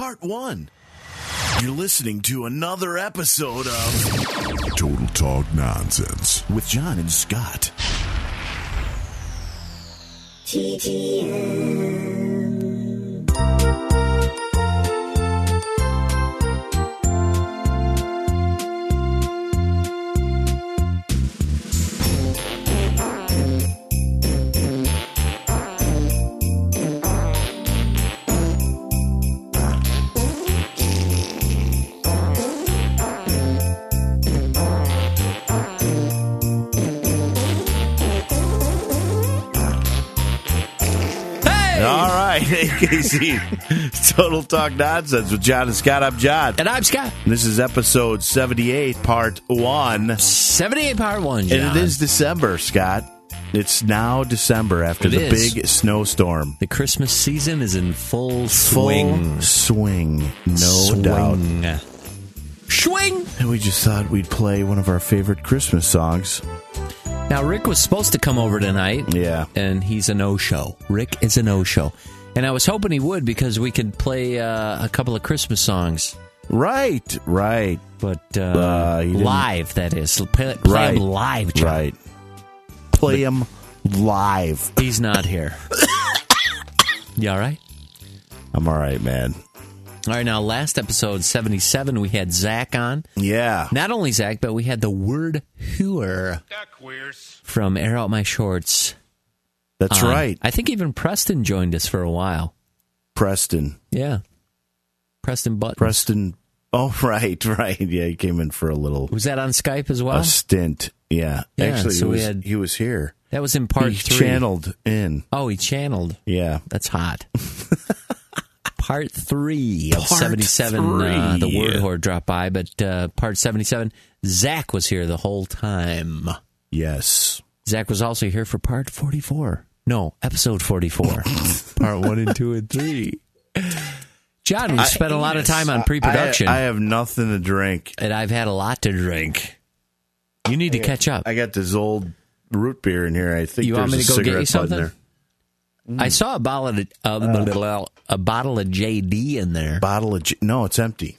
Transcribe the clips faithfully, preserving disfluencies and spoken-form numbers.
Part one. You're listening to another episode of Total Talk Nonsense with John and Scott. T T N. All right, hey, K C. Total Talk Nonsense with John and Scott. I'm John. And I'm Scott. And this is episode seventy-eight, part one. seventy-eight, part one, John. And it is December, Scott. It's now December after It the is. big snowstorm. The Christmas season is in full swing. Full swing, no swing. doubt. Swing! And we just thought we'd play one of our favorite Christmas songs. Now, Rick was supposed to come over tonight. Yeah. And he's a no-show. Rick is a no-show. And I was hoping he would because we could play uh, a couple of Christmas songs. Right, right. But uh, Uh, he didn't- live, that is. Play, play Right. them live, John. Right. Play them live. He's not here. You all right? I'm all right, man. All right, now, last episode, seventy-seven, we had Zach on. Yeah. Not only Zach, but we had the word hooer from Air Out My Shorts. That's on. right. I think even Preston joined us for a while. Preston. Yeah. Preston Button. Preston. Oh, right, right. Yeah, he came in for a little Was that on Skype as well? a stint. Yeah. Yeah, Actually, so he, we was, had- he was here. That was in part he three. channeled in. Oh, he channeled. Yeah. That's hot. Part three of Part seventy-seven. Uh, the three. word whore dropped by, but uh, part seventy-seven, Zach was here the whole time. Yes. Zach was also here for part forty-four. No, episode forty-four. Part one and two and three. John, we spent a lot of time on pre-production, I, I have nothing to drink. and I've had a lot to drink. You need to catch up. I got this old root beer in here. I think You there's want me a to go get cigarette you butt in something? there. I saw a bottle of uh, a bottle of J D in there. Bottle of... G- no, it's empty.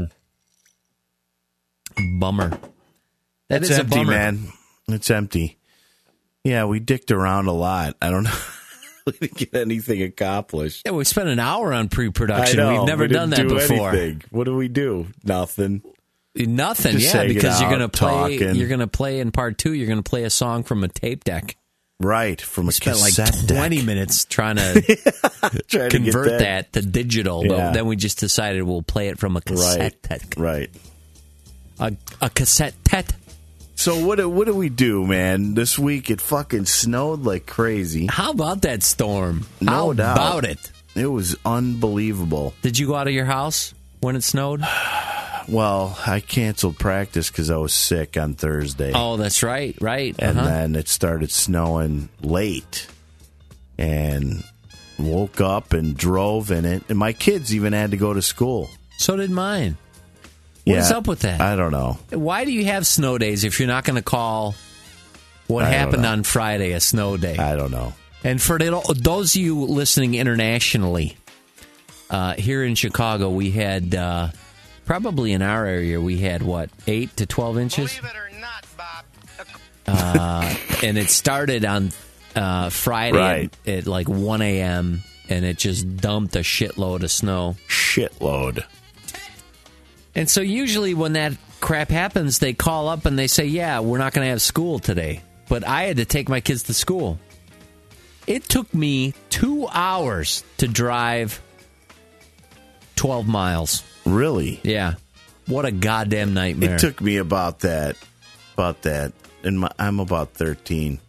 Bummer. That It's is empty, a bummer. man. It's empty. Yeah, we dicked around a lot. I don't know. We didn't get anything accomplished. Yeah, we spent an hour on I pre-production. know. We've never we done that didn't do before. Anything. What do we do? Nothing. Nothing. Just yeah, hanging because you're out, gonna play. talking. You're gonna play in part two. You're gonna play a song from a tape deck. Right, from a Spent like cassette twenty deck. minutes trying to Trying to get convert that. to digital, Yeah. but then we just decided we'll play it from a cassette Right, deck. right. A, a cassette deck. So what do, what do we do, man? This week it fucking snowed like crazy. How about that storm? No How doubt. about it? It was unbelievable. Did you go out of your house when it snowed? Well, I canceled practice because I was sick on Thursday. Oh, that's right, right. And uh-huh. then it started snowing late. And woke up and drove in it. And my kids even had to go to school. So did mine. What yeah, is up with that? I don't know. Why do you have snow days if you're not going to call what I don't happened know. on Friday a snow day? I don't know. And for the, those of you listening internationally, uh, here in Chicago, we had, uh, probably in our area, we had, what, eight to twelve inches? Believe it or not, Bob. Uh, and it started on uh, Friday Right. at, at like one a.m., and it just dumped a shitload of snow. Shitload. And so usually when that crap happens, they call up and they say, yeah, we're not going to have school today. But I had to take my kids to school. It took me two hours to drive twelve miles. Really? Yeah. What a goddamn nightmare. It took me about that. About that. And my, I'm about thirteen.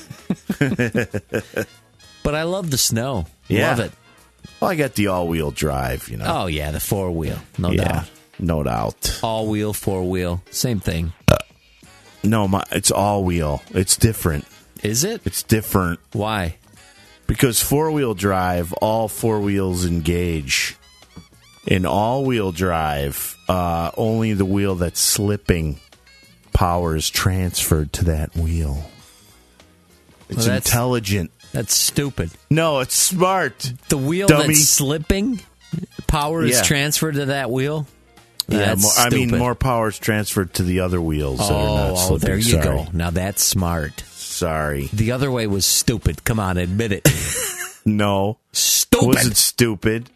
But I love the snow. Yeah. Love it. Well, I got the all-wheel drive, you know. Oh, yeah, the four-wheel. No yeah, doubt. no doubt. All-wheel, four-wheel. Same thing. No, my it's all-wheel. It's different. Is it? It's different Why? because four-wheel drive, all four wheels engage. In all-wheel drive, uh, only the wheel that's slipping power is transferred to that wheel. It's Well, that's- intelligent. That's stupid. No, it's smart. The wheel Dummy. that's slipping Power is Yeah. transferred to that wheel? Yeah, That's more, I mean, stupid. more power is transferred to the other wheels. that are not Oh, oh, slipping. there you Sorry. go. Now that's smart. Sorry. The other way was stupid. Come on, admit it. No. Stupid. Was it stupid?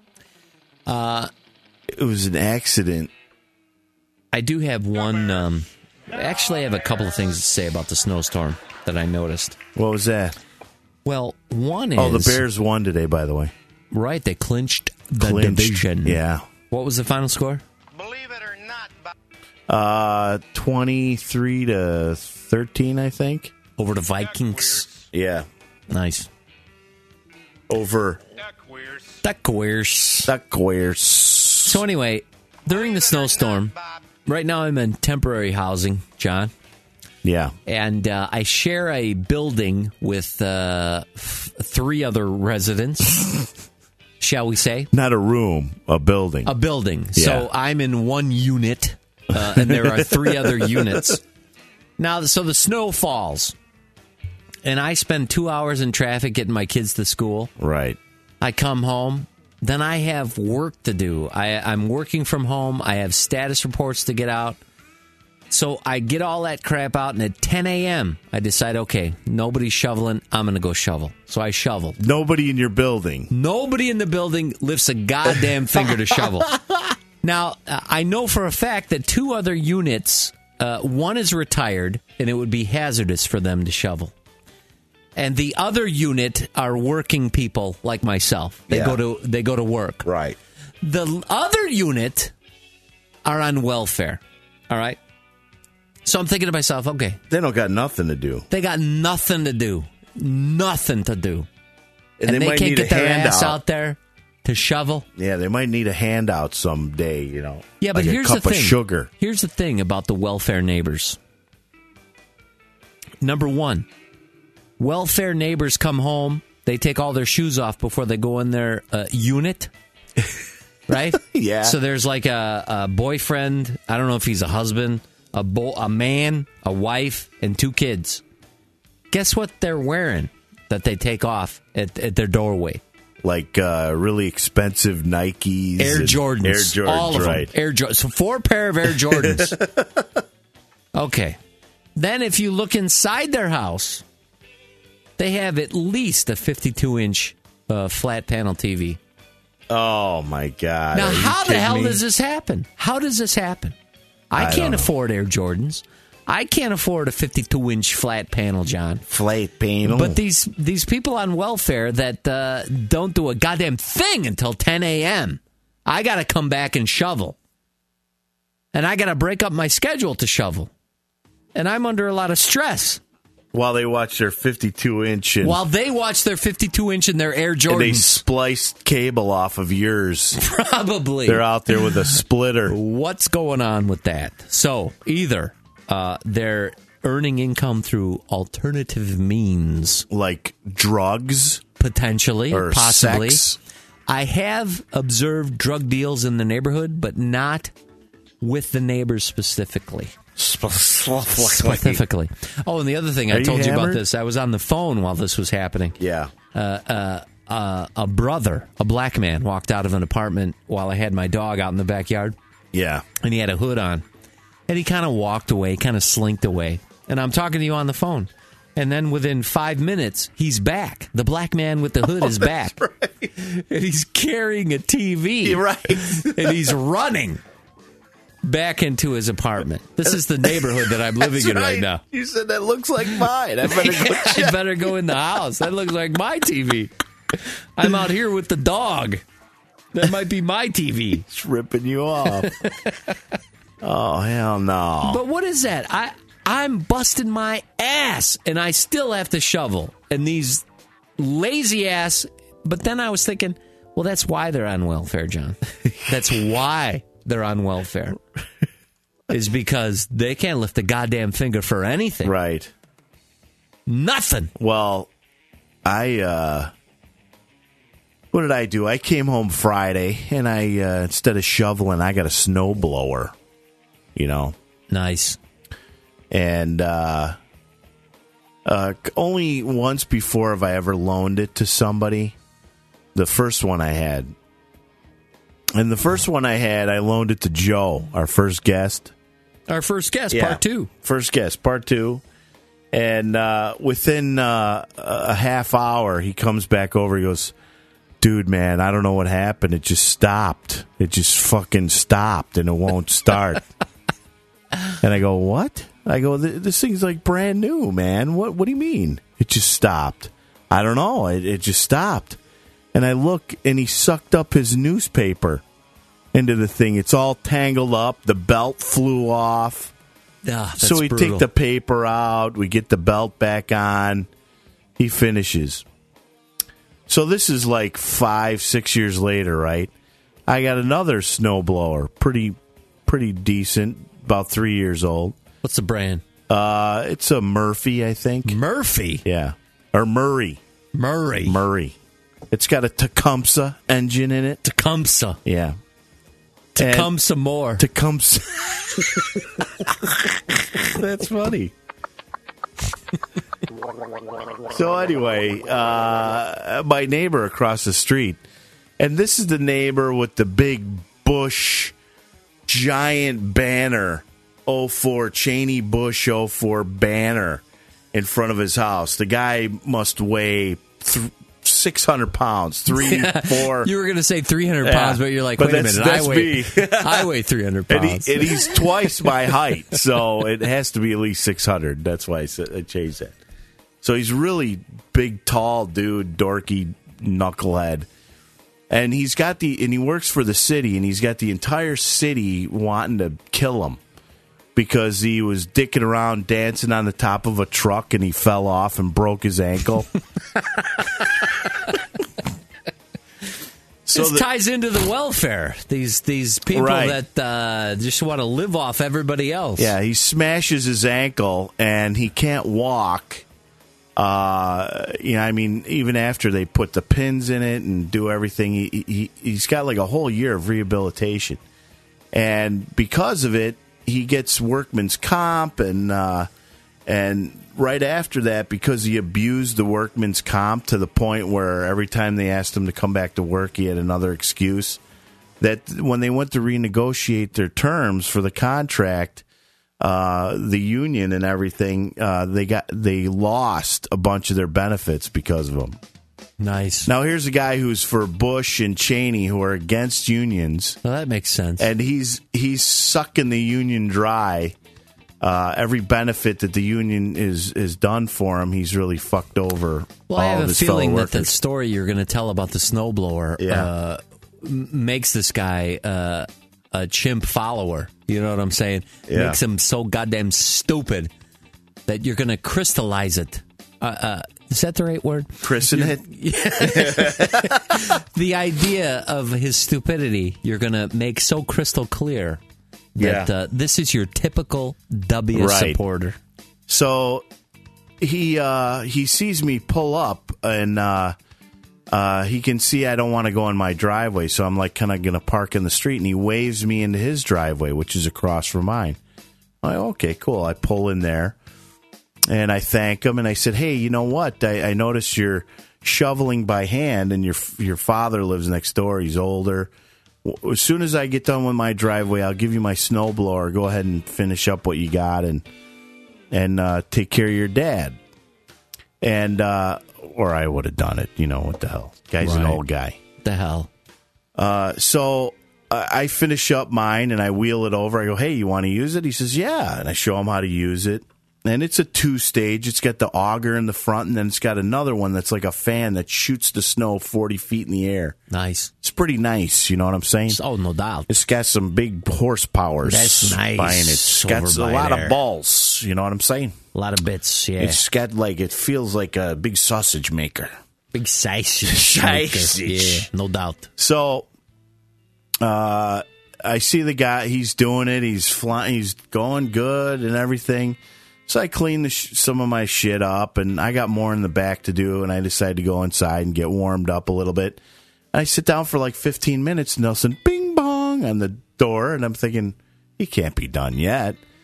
Uh, it was an accident. I do have one. Um, actually, I have a couple of things to say about the snowstorm that I noticed. What was that? Well, one is... Oh, the Bears won today, by the way. Right, they clinched the Clinched. division. Yeah. What was the final score? Believe it or not, Uh, twenty-three to thirteen, I think. Over to Vikings. Yeah. Nice. Over Duckwers. Duckwers. So anyway, during the snowstorm, right now I'm in temporary housing, John. Yeah. And uh, I share a building with uh, f- three other residents, shall we say? Not a room, a building. A building. Yeah. So I'm in one unit, uh, and there are three other units. Now, so the snow falls, and I spend two hours in traffic getting my kids to school. Right. I come home. Then I have work to do. I, I'm working from home. I have status reports to get out. So I get all that crap out, and at ten a.m., I decide, okay, nobody's shoveling. I'm going to go shovel. So I shovel. Nobody in your building. Nobody in the building lifts a goddamn finger to shovel. Now, uh, I know for a fact that two other units, uh, one is retired, and it would be hazardous for them to shovel. And the other unit are working people like myself. They Yeah. go to they go to work. Right. The other unit are on welfare. All right? So I'm thinking to myself, okay, They don't got nothing to do. they got nothing to do. Nothing to do. And, And, they, they, might can't need get a their handout. ass out there to shovel. Yeah, they might need a handout someday, you know. Yeah, but like here's a cup the thing. of sugar. Here's the thing about the welfare neighbors. Number one, welfare neighbors come home. They take all their shoes off before they go in their uh, unit. Right? Yeah. So there's like a, a boyfriend. I don't know if he's a husband, a bo- a man, a wife, and two kids. Guess what they're wearing that they take off at, at their doorway? Like uh, really expensive Nikes. Air and- Jordans. Air Jordans, All of right. them. Air Jordans. So four pair of Air Jordans. Okay. Then if you look inside their house, they have at least a fifty-two inch uh, flat panel T V. Oh, my God. Now, Are you how the kidding hell me? does this happen? How does this happen? I, I don't can't know. afford Air Jordans. I can't afford a fifty-two inch flat panel, John. Flat panel. But these these people on welfare that uh, don't do a goddamn thing until ten a.m., I got to come back and shovel. And I got to break up my schedule to shovel. And I'm under a lot of stress. While they watch their fifty-two inch and, While they watch their fifty-two inch and their Air and they Jordans. spliced cable off of yours. Probably. They're out there with a splitter. What's going on with that? So, either uh, they're earning income through alternative means, Like drugs potentially, or possibly. sex. I have observed drug deals in the neighborhood, but not with the neighbors specifically. Specifically. Oh, and the other thing Are I you told you about hammered? this, I was on the phone while this was happening. Yeah. Uh, a brother, a black man, walked out of an apartment while I had my dog out in the backyard, Yeah. and he had a hood on. And he kind of walked away, kind of slinked away. And I'm talking to you on the phone. And then within five minutes, he's back. The black man with the hood is back. Right. And he's carrying a T V. Right. And he's running back into his apartment. This is the neighborhood that I'm living That's in right now. You said that looks like mine. I better go I check. better go in the house. That looks like my T V. I'm out here with the dog. That might be my T V. It's ripping you off. Oh, hell no. But what is that? I I'm busting my ass, and I still have to shovel. And these lazy ass. But then I was thinking, well, that's why they're on welfare, John. That's why they're on welfare. Is because they can't lift a goddamn finger for anything. Right. Nothing. Well, I, uh, what did I do? I came home Friday, and I, uh, instead of shoveling, I got a snow blower, you know, Nice. and, uh, uh, only once before have I ever loaned it to somebody. The first one I had, And the first one I had, I loaned it to Joe, our first guest. Our first guest, Yeah. part two. First guest, part two. And uh, within uh, a half hour, he comes back over. He goes, dude, man, I don't know what happened. It just stopped. It just fucking stopped, and it won't start. And I go, what? I go, this thing's like brand new, man. What What do you mean? It just stopped. I don't know. It, it just stopped. And I look, and he sucked up his newspaper into the thing. It's all tangled up. The belt flew off. Ah, that's so we brutal. take the paper out. We get the belt back on. He finishes. So this is like five, six years later, right? I got another snowblower, pretty, pretty decent, about three years old. What's the brand? Uh, it's a Murphy, I think. Murphy. Yeah, or Murray. Murray. Murray. It's got a Tecumseh engine in it. Tecumseh. Yeah. Tecumseh more. Tecumseh. That's funny. So anyway, uh, my neighbor across the street, and this is the neighbor with the big Bush giant banner, oh four Cheney Bush oh four banner in front of his house. The guy must weigh th- six hundred pounds, three, four. You were going to say three hundred Yeah. pounds, but you're like, But wait a that's- minute, that's I weigh, me. I weigh three hundred And, pounds. he, and he's twice my height, so it has to be at least six hundred. That's why I, said, I changed that. So he's really big, tall dude, dorky knucklehead. And he's got the, and he works for the city, and he's got the entire city wanting to kill him because he was dicking around dancing on the top of a truck and he fell off and broke his ankle. So this the- ties into the welfare. These these people Right. that uh, just want to live off everybody else. Yeah, he smashes his ankle and he can't walk. Uh, you know, I mean, even after they put the pins in it and do everything, he, he he's got like a whole year of rehabilitation, and because of it, he gets workman's comp, and uh, and right after that, because he abused the workman's comp to the point where every time they asked him to come back to work, he had another excuse. That when they went to renegotiate their terms for the contract, uh, the union and everything, uh, they got they lost a bunch of their benefits because of him. Nice. Now here's a guy who's for Bush and Cheney, who are against unions, Well, that makes sense. and he's he's sucking the union dry. Uh, every benefit that the union is is done for him, he's really fucked over. well, all I have of a his feeling fellow that the workers. story you're going to tell about the snowblower Yeah. uh, m- makes this guy uh, a chimp follower. You know what I'm saying? Yeah. Makes him so goddamn stupid that you're going to crystallize it. Uh, uh, is that the right word? Christen it. The idea of his stupidity, you're going to make so crystal clear that Yeah. uh, this is your typical W Right. supporter. So he uh, he sees me pull up, and uh, uh, he can see I don't want to go in my driveway, so I'm like kind of going to park in the street, and he waves me into his driveway, which is across from mine. I'm like, okay, cool. I pull in there, and I thank him, and I said, hey, you know what? I, I noticed you're shoveling by hand, and your your father lives next door. He's older. As soon as I get done with my driveway, I'll give you my snowblower. Go ahead and finish up what you got, and and uh, take care of your dad. And uh, or I would have done it. You know what the hell? Guy's an Right. old guy. The hell? Uh, so uh, I finish up mine and I wheel it over. I go, hey, you want to use it? He says, yeah. And I show him how to use it. And it's a two-stage. It's got the auger in the front, and then it's got another one that's like a fan that shoots the snow forty feet in the air. Nice. It's pretty nice, you know what I'm saying? Oh, no doubt. It's got some big horsepower That's nice. behind it. It's got Over a by lot there. of balls, you know what I'm saying? A lot of bits, yeah. It's got like, it feels like a big sausage maker. Big sausage. Sausage. Yeah, no doubt. So, uh, I see the guy. He's doing it. He's flying. He's going good and everything. So I clean the sh- some of my shit up, and I got more in the back to do. And I decided to go inside and get warmed up a little bit. I sit down for like fifteen minutes. Nelson, bing bong on the door, and I'm thinking he can't be done yet.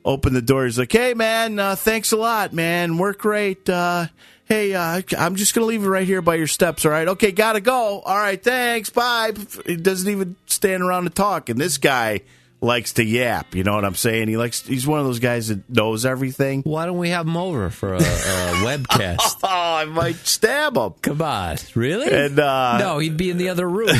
Open the door. He's like, hey, man, uh, thanks a lot, man. Work great. Uh, hey, uh, I'm just going to leave it right here by your steps, all right? Okay, got to go. All right, thanks. Bye. He doesn't even stand around to talk. And this guy likes to yap. You know what I'm saying? He likes. He's one of those guys that knows everything. Why don't we have him over for a, a webcast? Oh, I might stab him. Come on. Really? And, uh, no, he'd be in the other room.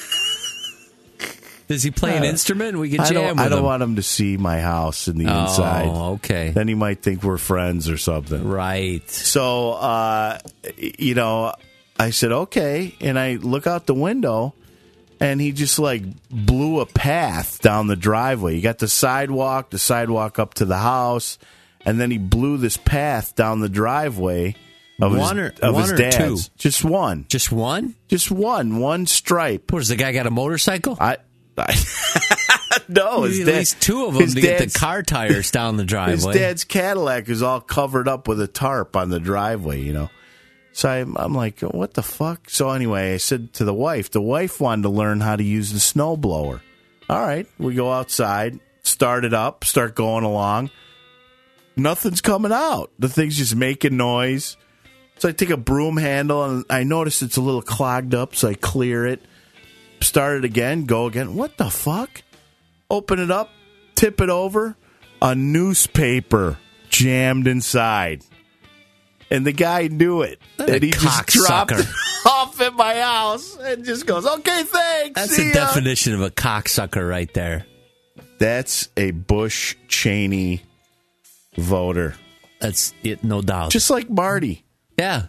Does he play an uh, instrument? We can I jam don't, with I don't him. want him to see my house in the oh, inside. Okay. Then he might think we're friends or something. Right. So, uh, you know, I said, okay. And I look out the window, and he just, like, blew a path down the driveway. You got the sidewalk, the sidewalk up to the house, and then he blew this path down the driveway of one his, or, of one his or dad's. two? Just one. Just one? Just one. One stripe. What, does the guy got a motorcycle? I... I no, his at dad, least two of them to get the car tires down the driveway. His dad's Cadillac is all covered up with a tarp on the driveway, you know. So I'm, I'm like, what the fuck? So anyway, I said to the wife, the wife wanted to learn how to use the snowblower. All right, we go outside, start it up, start going along. Nothing's coming out. The thing's just making noise. So I take a broom handle, and I notice it's a little clogged up, so I clear it. Start it again, go again. What the fuck? Open it up, tip it over. A newspaper jammed inside. And the guy knew it. What and a he just dropped cocksucker. it off at my house and just goes, okay, thanks. That's see the ya." definition of a cocksucker right there. That's a Bush Cheney voter. That's it, no doubt. Just like Marty. Yeah.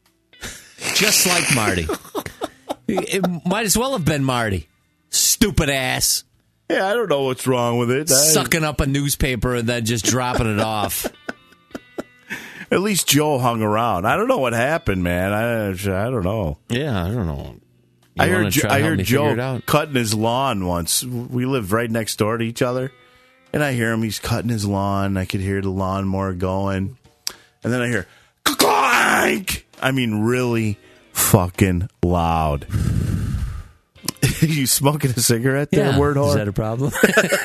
Just like Marty. It might as well have been Marty. Stupid ass. Yeah, I don't know what's wrong with it. I, Sucking up a newspaper and then just dropping it off. at least Joe hung around. I don't know what happened, man. I, I don't know. Yeah, I don't know. You I heard, wanna Jo- try to I help heard me figure it Joe out? cutting his lawn once. We lived right next door to each other. And I hear him. He's cutting his lawn. I could hear the lawnmower going. And then I hear, clank! I mean, really fucking loud. You smoking a cigarette there, Yeah. word whore? Is that a problem?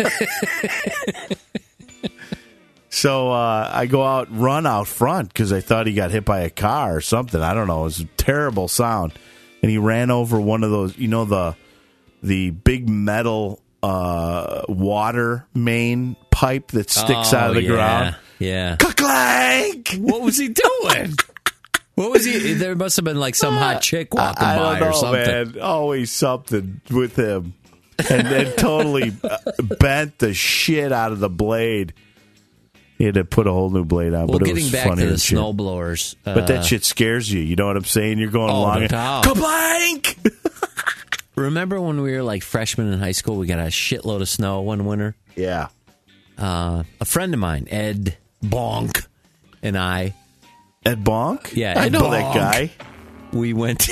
So uh, I go out, run out front because I thought he got hit by a car or something. I don't know. It was a terrible sound. And he ran over one of those, you know, the the big metal uh, water main pipe that sticks Oh, out of the yeah. ground. Yeah. Clank! What was he doing? What was he? There must have been like some hot chick walking I by don't know, or something. man. Always something with him. And then totally bent the shit out of the blade. He had to put a whole new blade on. Well, but it getting was back funny to the as shit. snowblowers. Uh, But that shit scares you. You know what I'm saying? You're going Oh, along. no and, doubt. Kablank! remember when we were like freshmen in high school? We got a shitload of snow one winter. Yeah. Uh, a friend of mine, Ed Bonk, and I, Ed Bonk? Yeah, I Ed know Bonk. that guy. we went.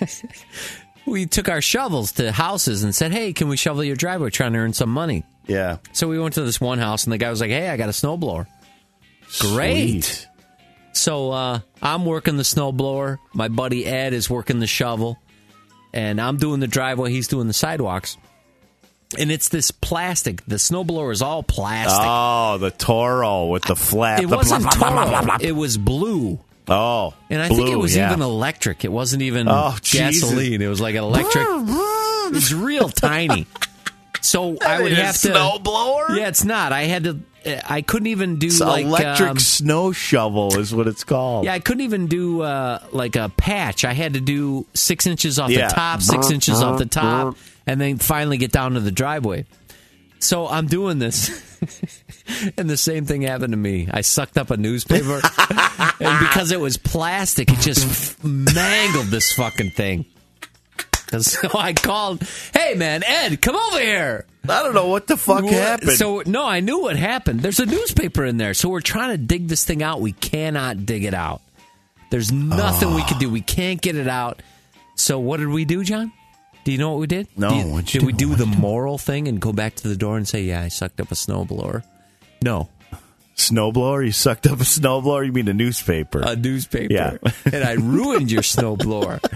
We took our shovels to houses and said, "Hey, can we shovel your driveway? We're trying to earn some money." Yeah. So we went to this one house, and the guy was like, "Hey, I got a snowblower." Great. Sweet. So uh, I'm working the snowblower. My buddy Ed is working the shovel. And I'm doing the driveway. He's doing the sidewalks. And it's this plastic. The snowblower is all plastic. Oh, the Toro with the flap. it The wasn't blah, blah, blah, blah, Toro. blah, blah. It was blue. Oh, And I blue, think it was yeah. even electric. It wasn't even Oh, Jesus. gasoline. It was like an electric. It was real tiny. So I would Ain't a have to. snowblower? Yeah, it's not. I had to. I couldn't even do It's like electric um, snow shovel is what it's called. Yeah, I couldn't even do uh, like a patch. I had to do six inches off Yeah. the top, six inches off the top, and then finally get down to the driveway. So I'm doing this, and the same thing happened to me. I sucked up a newspaper, and because it was plastic, it just mangled this fucking thing. So I called, "Hey man, Ed, come over here." I don't know what the fuck What- happened. So no, I knew what happened. There's a newspaper in there, so we're trying to dig this thing out. We cannot dig it out. There's nothing we can do. We can't get it out. So what did we do, John? Do you know what we did? No, Do you- what'd you did we do? do the moral thing and go back to the door and say, "Yeah, I sucked up a snowblower"? No, Snowblower? You sucked up a snowblower? You mean a newspaper? a newspaper. Yeah. And I ruined your snowblower.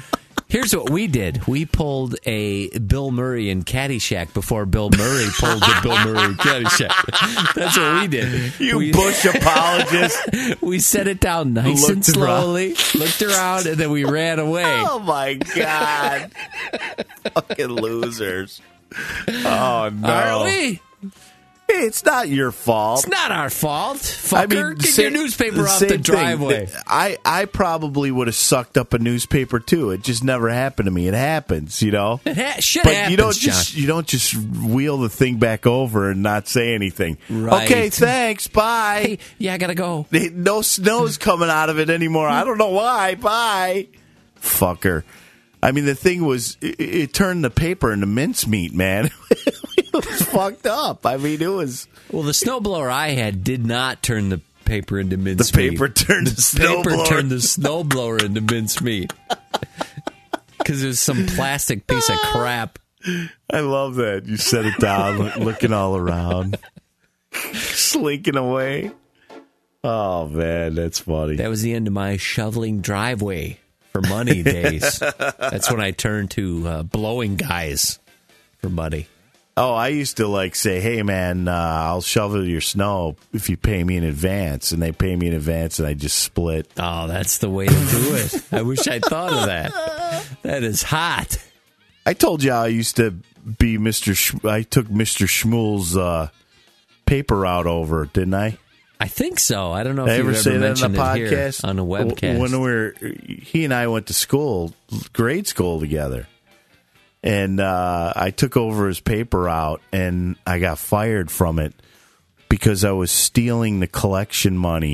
Here's what we did. We pulled a Bill Murray in Caddyshack before Bill Murray pulled the Bill Murray in Caddyshack. That's what we did. You we, Bush apologist. We set it down nice Looked and slowly, around. looked around, and then we ran away. Oh, my God. Fucking losers. Oh, no. Are we? Hey, it's not your fault. It's not our fault. Fucker, I mean, get same, your newspaper off the driveway. Thing. I, I probably would have sucked up a newspaper too. It just never happened to me. It happens, you know. It ha- shit but happens, you don't just John. you don't just wheel the thing back over and not say anything. Right. Okay, thanks. Bye. Hey, yeah, I gotta go. No snow's coming out of it anymore. I don't know why. Bye, fucker. I mean, the thing was, it, it turned the paper into mincemeat, man. It was fucked up. I mean, it was. Well, the snowblower I had did not turn the paper into mincemeat. The paper turned the, the paper snowblower. turned the snowblower into mincemeat because it was some plastic piece of crap. I love that. You set it down, look, looking all around, slinking away. Oh man, that's funny. That was the end of my shoveling driveway for money days. That's when I turned to uh, blowing guys for money. Oh, I used to like say, "Hey, man, uh, I'll shovel your snow if you pay me in advance," and they pay me in advance, and I just split. Oh, that's the way to do it. I wish I thought of that. That is hot. I told you I used to be Mister Sh- I took Mister Schmool's uh, paper route over, didn't I? I think so. I don't know if Did I you've ever ever say that mentioned on the it here podcast on a webcast. When we were, he and I went to school, grade school together. And uh, I took over his paper route, and I got fired from it because I was stealing the collection money.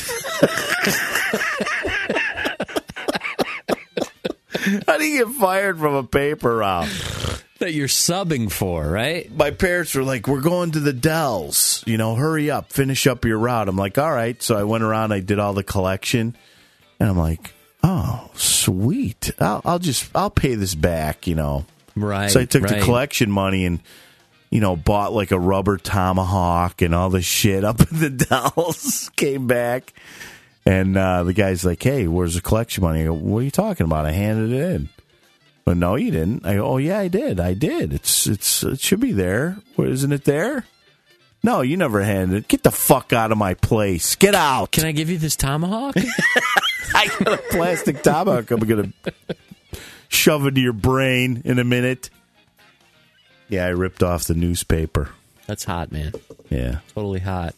How do you get fired from a paper route? That you're subbing for, right? My parents were like, "We're going to the Dells. You know, hurry up, finish up your route." I'm like, "All right." So I went around, I did all the collection, and I'm like, "Oh, sweet. I'll, I'll just, I'll pay this back, you know." Right. So I took right. the collection money and, you know, bought like a rubber tomahawk and all this shit up in the Dells. Came back, and uh, the guy's like, "Hey, where's the collection money?" I go, "What are you talking about? I handed it in." But no, you didn't. I go, "Oh yeah, I did. I did. It's it's it should be there. What, isn't it there?" "No, you never handed it. Get the fuck out of my place. Get out." Can I give you this tomahawk? I got a plastic tomahawk. I'm gonna shove into your brain in a minute. Yeah, I ripped off the newspaper. That's hot, man. Yeah, Totally hot.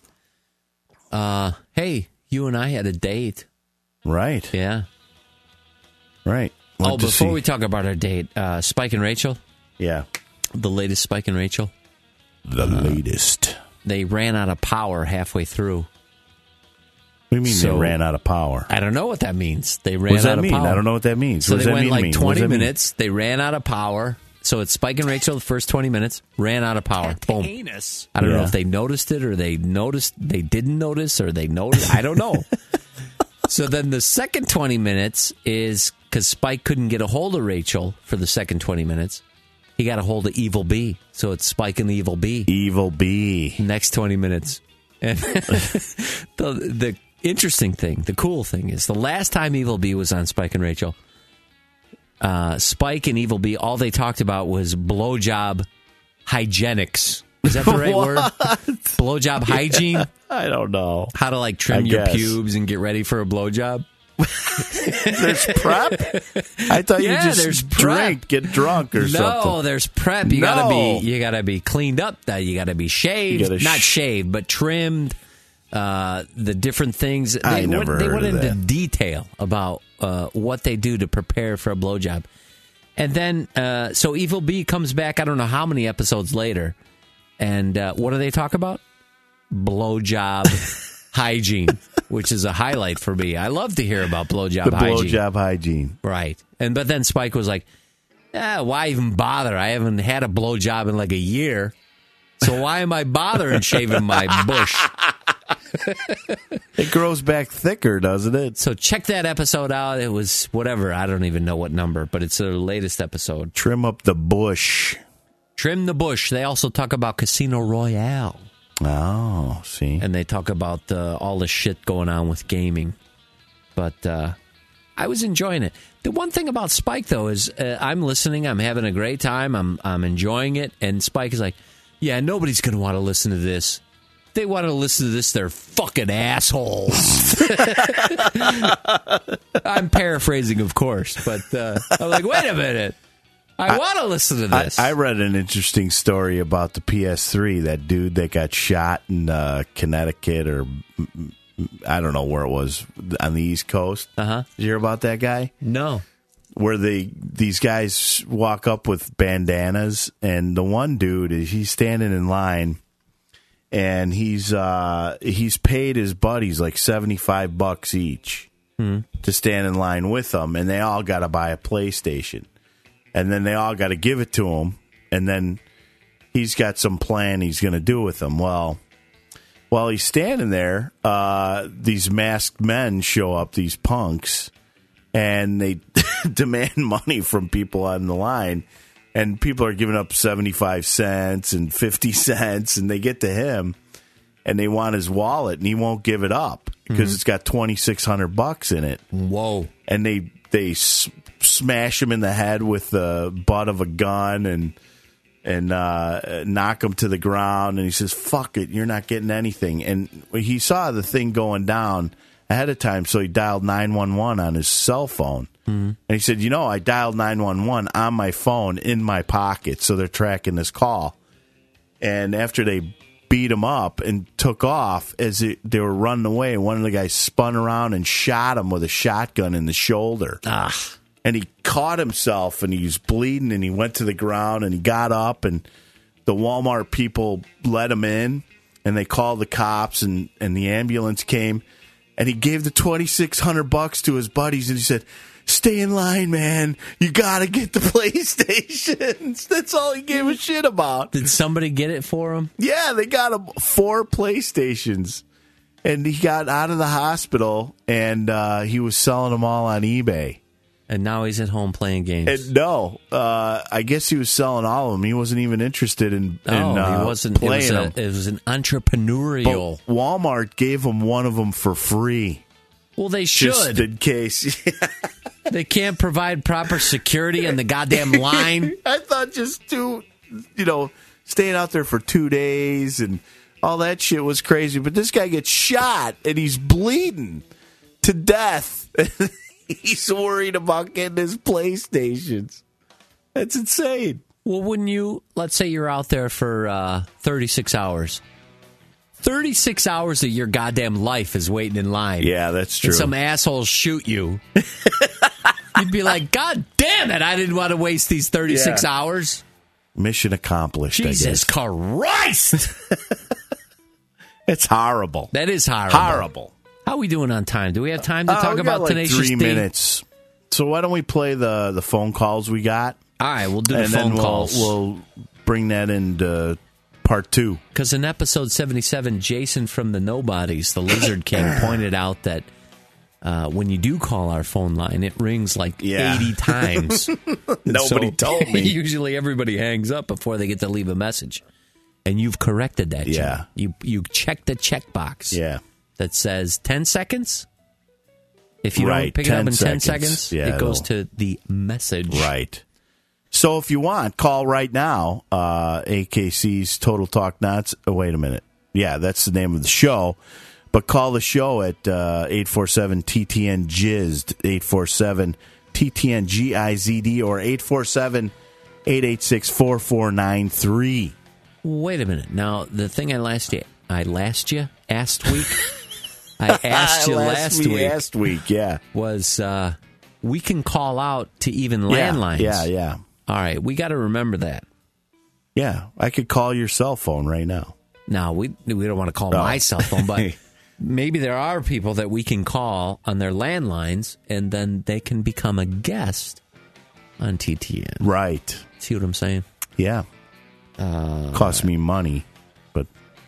Uh, hey, you and I had a date. right. Yeah. Right. Oh, Went to before see- we talk about our date, uh, Spike and Rachel, yeah, the latest Spike and Rachel, the latest. they ran out of power halfway through. What do you mean So- they ran out of power? I don't know what that means. They ran What does out that of mean? power. I don't know what that means. So what does they that went mean like mean? What does twenty that mean? minutes. They ran out of power. So it's Spike and Rachel the first twenty minutes, ran out of power. Boom. I don't Yeah. know if they noticed it or they noticed they didn't notice or they noticed. I don't know. So then the second twenty minutes is because Spike couldn't get a hold of Rachel for the second twenty minutes. He got a hold of Evil B. So it's Spike and the Evil B. Evil B. Next twenty minutes. And the, the interesting thing, the cool thing is the last time Evil B was on Spike and Rachel, uh, Spike and Evil B, all they talked about was blowjob hygienics. Is that the right word? Blowjob hygiene? I don't know. How to like trim I your guess. pubes and get ready for a blowjob? There's prep? I thought Yeah, you just there's prep. drink, get drunk or No, something. there's prep. You No. gotta be you gotta be cleaned up. That you gotta be shaved, You gotta not sh- shaved, but trimmed. Uh, the different things they I went, never they heard went of into that. detail about uh, what they do to prepare for a blowjob, and then uh, so Evil B comes back. I don't know how many episodes later, and uh, what do they talk about? Blowjob hygiene, which is a highlight for me. I love to hear about blowjob The hygiene. blowjob hygiene. Right. And but then Spike was like, ah, why even bother? I haven't had a blowjob in like a year. So why am I bothering shaving my bush? It grows back thicker, doesn't it? So check that episode out. It was whatever. I don't even know what number, but it's the latest episode. Trim up the bush. Trim the bush. They also talk about Casino Royale. Oh, see. And they talk about uh, all the shit going on with gaming. But uh, I was enjoying it. The one thing about Spike, though, is uh, I'm listening. I'm having a great time. I'm I'm enjoying it. And Spike is like, yeah, nobody's going to want to listen to this. They want to listen to this, they're fucking assholes. I'm paraphrasing, of course, but uh, I'm like, wait a minute. I, I want to listen to this. I, I read an interesting story about the P S three, that dude that got shot in uh, Connecticut, or I don't know where it was, on the East Coast. Uh-huh. Did you hear about that guy? No. Where they these guys walk up with bandanas, and the one dude, is he's standing in line, and he's uh, he's paid his buddies like seventy-five bucks each hmm. to stand in line with them, and they all got to buy a PlayStation. And then they all got to give it to him, and then he's got some plan he's going to do with them. Well, while he's standing there, uh, these masked men show up, these punks, and they demand money from people on the line. And people are giving up seventy-five cents and fifty cents, and they get to him, and they want his wallet, and he won't give it up because mm-hmm. it's got twenty-six hundred bucks in it. Whoa. And they... They s- smash him in the head with the butt of a gun and and uh, knock him to the ground. And he says, fuck it, you're not getting anything. And he saw the thing going down ahead of time, so he dialed nine one one on his cell phone. Mm-hmm. And he said, you know, I dialed nine one one on my phone in my pocket, so they're tracking this call. And after they beat him up and took off, as it, they were running away, one of the guys spun around and shot him with a shotgun in the shoulder. Ah. And he caught himself, and he was bleeding, and he went to the ground, and he got up, and the Walmart people let him in, and they called the cops, and, and the ambulance came, and he gave the twenty-six hundred bucks to his buddies, and he said, stay in line, man. You got to get the PlayStations. That's all he gave a shit about. Did somebody get it for him? Yeah, they got him four PlayStations. And he got out of the hospital, and uh, he was selling them all on eBay. And now he's at home playing games. And no, uh, I guess he was selling all of them. He wasn't even interested in, in oh, uh, he wasn't, playing it was, them. a, it was an entrepreneurial. But Walmart gave him one of them for free. Well, they should. Just in case. They can't provide proper security in the goddamn line. I thought just two, you know, staying out there for two days and all that shit was crazy. But this guy gets shot and he's bleeding to death. He's worried about getting his PlayStations. That's insane. Well, wouldn't you, let's say you're out there for uh, thirty-six hours. thirty-six hours of your goddamn life is waiting in line. Yeah, that's true. And some assholes shoot you. You'd be like, God damn it, I didn't want to waste these thirty-six yeah. hours. Mission accomplished, Jesus I guess. Christ! It's horrible. That is horrible. Horrible. How are we doing on time? Do we have time to uh, talk we about got like Tenacious three D? minutes. So why don't we play the, the phone calls we got? All right, we'll do the and phone then we'll, calls. We'll bring that into part two. Because in episode seventy-seven, Jason from the Nobodies, the Lizard King, pointed out that uh, when you do call our phone line, it rings like yeah. eighty times. Nobody so, told me. Usually everybody hangs up before they get to leave a message. And you've corrected that, Jim. Yeah. You, you checked the checkbox Yeah. that says ten seconds. If you right. don't pick it up in seconds. ten seconds, yeah, it goes to the message. Right. So if you want, call right now. Uh, A K C's Total Talk Nuts. Oh, wait a minute. Yeah, that's the name of the show. But call the show at uh, eight four seven T T N Jizzed, eight four seven T T N G I Z D, or eight four seven, eight eight six, four four nine three. Wait a minute. Now, the thing I last you, I last you, asked week, I asked you last, last week, last week, yeah, was uh, we can call out to even yeah, landlines. Yeah, yeah. All right, we got to remember that. Yeah, I could call your cell phone right now. No, we we don't want to call no. my cell phone, but maybe there are people that we can call on their landlines, and then they can become a guest on T T N. Right. See what I'm saying? Yeah. Uh, Costs me money, but...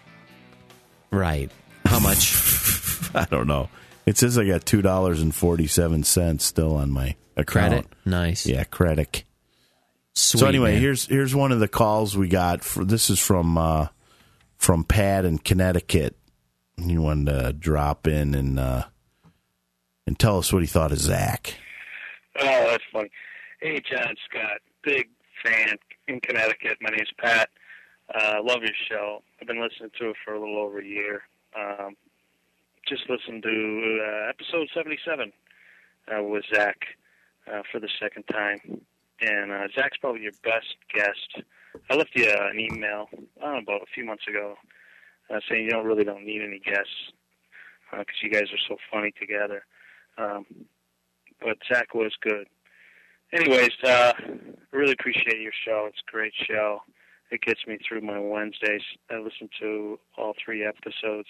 Right. How much? I don't know. It says I got two dollars and forty-seven cents still on my account. Credit? Nice. Yeah, credit. Sweet, so anyway, man. here's here's one of the calls we got. For, this is from uh, from Pat in Connecticut. He wanted to drop in and uh, and tell us what he thought of Zach. Oh, that's funny. Hey, John Scott, big fan in Connecticut. My name's Pat. Uh, love your show. I've been listening to it for a little over a year. Um, just listened to uh, episode seventy-seven uh, with Zach uh, for the second time. And uh, Zach's probably your best guest. I left you uh, an email I don't know, about a few months ago uh, saying you don't really don't need any guests because uh, you guys are so funny together. Um, but Zach was good. Anyways, uh, I really appreciate your show. It's a great show. It gets me through my Wednesdays. I listen to all three episodes,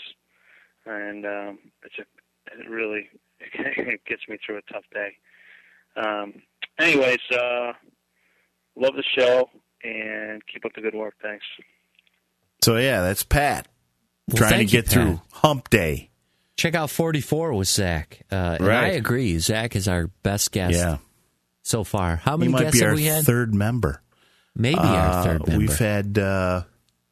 and um, it's a, it really it gets me through a tough day. Um, anyways, uh, love the show, and keep up the good work. Thanks. So, yeah, that's Pat Well, trying to thank you, get through Pat. hump day. Check out forty-four with Zach. Uh, and Right. I agree. Zach is our best guest Yeah. so far. How He many might guests be have our we had? third member. Maybe Uh, our third member. We've had uh,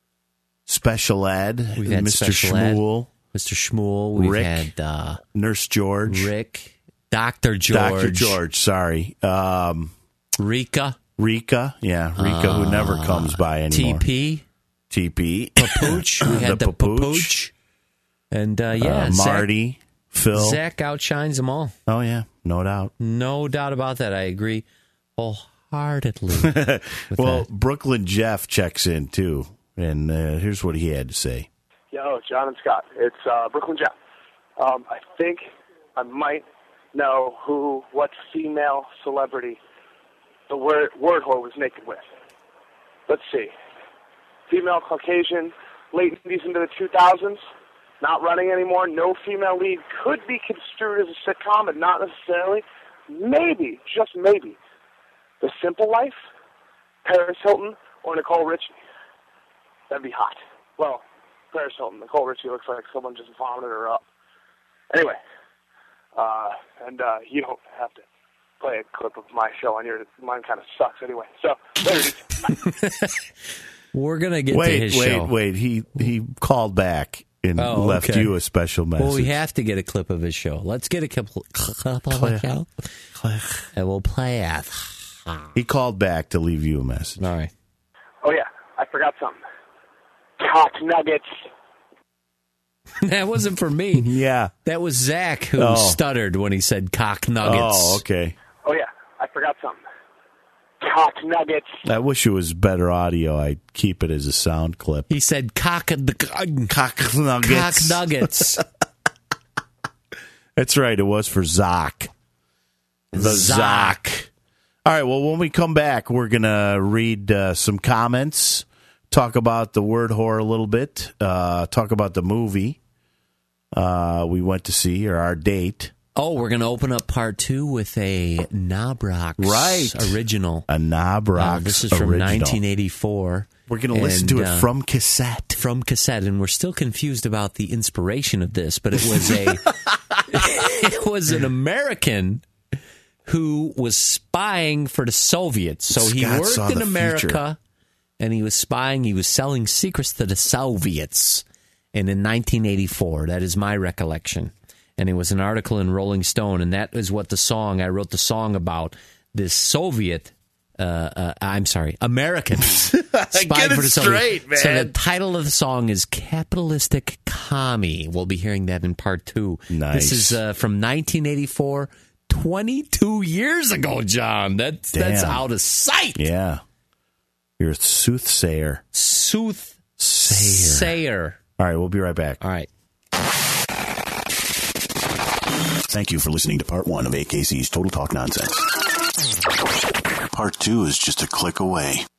Special Ed, We've had Mister Special Ed. Shmuel, Mister Shmuel. We've Rick. had uh, Nurse George, Rick, Doctor George, Doctor George, sorry. Um, Rika, Rika, yeah, Rika, who never comes by T anymore. P, T P. Papooch. We had The the, Papooch. Papooch. And uh, yeah, uh, Marty, Phil. Zach, Zach outshines them all. Oh, yeah, no doubt. No doubt about that. I agree wholeheartedly. with Well, that. Brooklyn Jeff checks in, too. And uh, here's what he had to say. Yo, John and Scott. It's uh, Brooklyn Jeff. Um, I think I might know who, what female celebrity the word, word whore was naked with. Let's see. Female Caucasian, late nineties into the two thousands, not running anymore, no female lead, could be construed as a sitcom, but not necessarily. Maybe, just maybe, The Simple Life, Paris Hilton, or Nicole Richie. That'd be hot. Well, Paris Hilton. Nicole Richie looks like someone just vomited her up. Anyway, uh, and uh, you don't have to play a clip of my show on your. Mine kind of sucks anyway. So, later. We're going to get wait, to his wait, show. wait. He he called back and Oh, left okay. you a special message. Well, we have to get a clip of his show. Let's get a couple, clip of his show, and we'll play it. He called back to leave you a message. All right. Oh yeah, I forgot something. Cock nuggets. That wasn't for me. Yeah. That was Zach who Oh. stuttered when he said cock nuggets. Oh, okay. Oh yeah, I forgot something. Cock nuggets. I wish it was better audio. I'd keep it as a sound clip. He said cock, cock Cock nuggets. Cock nuggets. That's right. It was for Zoc. The Zoc. Zoc. All right. Well, when we come back, we're going to read uh, some comments, talk about the word whore a little bit, uh, talk about the movie uh, we went to see, or our date. Oh, we're going to open up part two with a Knobrox Right. original. A Knobrox Uh, this is from original. nineteen eighty-four. We're going to listen And, to it uh, from cassette. From cassette, and we're still confused about the inspiration of this, but it was a it was an American who was spying for the Soviets. So he Scott saw worked in the America, feature. and he was spying. He was selling secrets to the Soviets. And in nineteen eighty-four, that is my recollection. And it was an article in Rolling Stone, and that is what the song, I wrote the song about, this Soviet, uh, uh, I'm sorry, American spying Get it for the straight, Soviets. So man. the title of the song is Capitalistic Commie. We'll be hearing that in part two. Nice. This is uh, from nineteen eighty-four, twenty-two years ago, John. That's, that's Damn. out of sight. Yeah. You're a soothsayer. Soothsayer. Sayer. All right. We'll be right back. All right. Thank you for listening to part one of A K C's Total Talk Nonsense. Part two is just a click away.